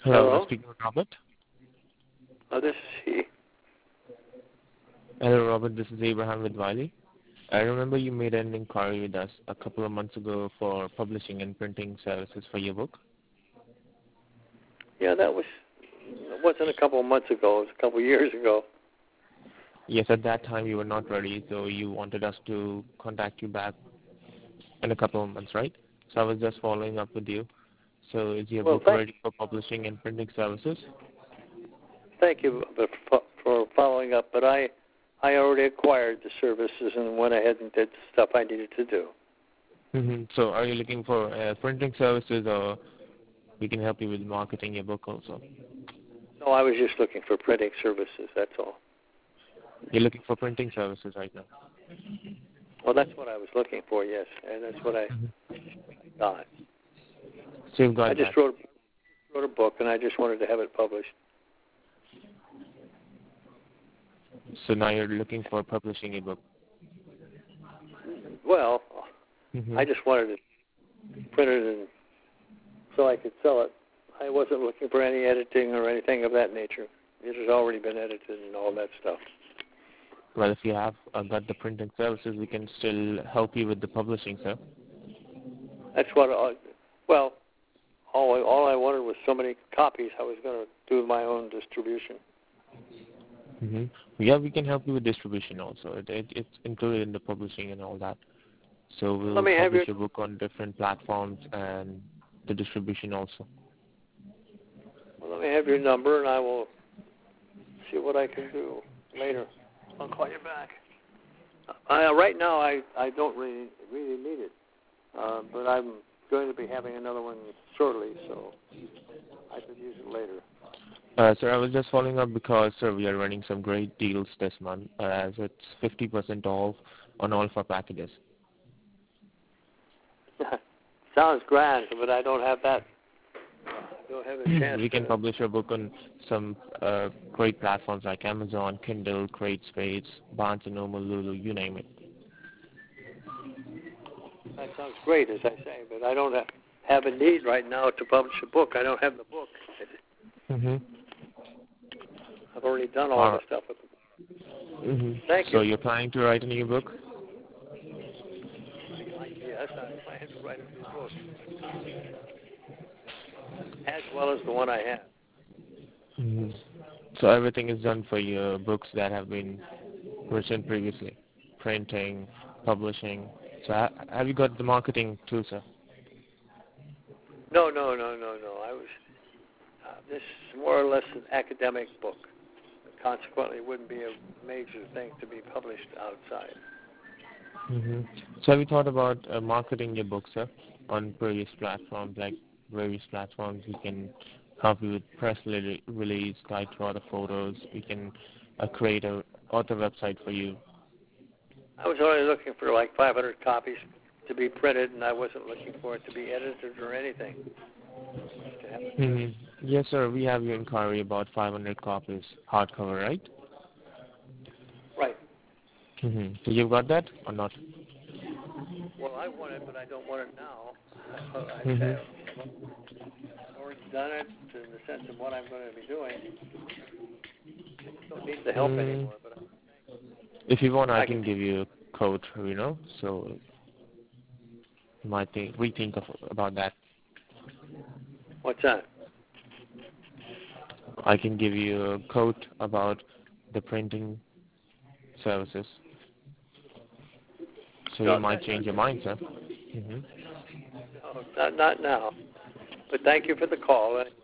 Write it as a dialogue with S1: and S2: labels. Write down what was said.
S1: Hello, I'm
S2: Hello?
S1: speaking with Robert.
S2: Oh, this is he.
S1: Hello, Robert. This is Abraham with Wiley. I remember you made an inquiry with us a couple of months ago for publishing and printing services for your book.
S2: Yeah, it wasn't a couple of months ago. It was a couple of years ago.
S1: Yes, at that time you were not ready, so you wanted us to contact you back in a couple of months, right? So I was just following up with you. So is your
S2: Well,
S1: book ready for publishing and printing services?
S2: thank you for following up, but I already acquired the services and went ahead and did the stuff I needed to do.
S1: So are you looking for printing services, or we can help you with marketing your book also?
S2: No, I was just looking for printing services, that's all.
S1: You're looking for printing services right now?
S2: Well, that's what I was looking for, yes, and that's what I got.
S1: So you've got
S2: I just
S1: that.
S2: wrote a book, and I just wanted to have it published.
S1: So now you're looking for publishing a book.
S2: Well, I just wanted to print it and so I could sell it. I wasn't looking for any editing or anything of that nature. It has already been edited and all that stuff.
S1: Well, if you have got the printing services, we can still help you with the publishing, sir.
S2: That's what. Well, all I wanted was so many copies. I was going to do my own distribution.
S1: Yeah, we can help you with distribution also. It's included in the publishing and all that. So we'll publish your book on different platforms and the distribution also.
S2: Well, let me have your number, and I will see what I can do later. I'll call you back. Right now, I don't really need it, but I'm going to be having another one shortly, so I could use it later.
S1: Sir, I was just following up because, sir, we are running some great deals this month, as it's 50% off on all of our packages.
S2: Sounds grand, but I don't have that. I don't have a chance.
S1: We can publish your book on some great platforms like Amazon, Kindle, CreateSpace, Barnes & Noble, Lulu, you name it.
S2: That sounds great, as I say, but I don't have a need right now to publish a book. I don't have the book. I've already done all the stuff with the book. Thank you.
S1: So you're planning to write a new book?
S2: Yes, I plan to write a new book, as well as the one I have.
S1: So everything is done for your books that have been written previously, printing, publishing. So have you got the marketing too, sir?
S2: No. I was. This is more or less an academic book. Consequently, it wouldn't be a major thing to be published outside.
S1: So have you thought about marketing your book, sir, on various platforms? Like various platforms, we can help you with press release, guide to other photos. We can create a author website for you.
S2: I was only looking for like 500 copies to be printed, and I wasn't looking for it to be edited or anything.
S1: Yes, sir. We have your inquiry about 500 copies, hardcover, right?
S2: Right.
S1: So you've got that or not?
S2: Well, I want it, but I don't want it now. I've already done it in the sense of what I'm going to be doing. I don't need the help anymore. But
S1: if you want, I can give you a code, so you might rethink about that.
S2: What's that?
S1: I can give you a quote about the printing services. So you might change your mind, sir.
S2: No, not now. But thank you for the call.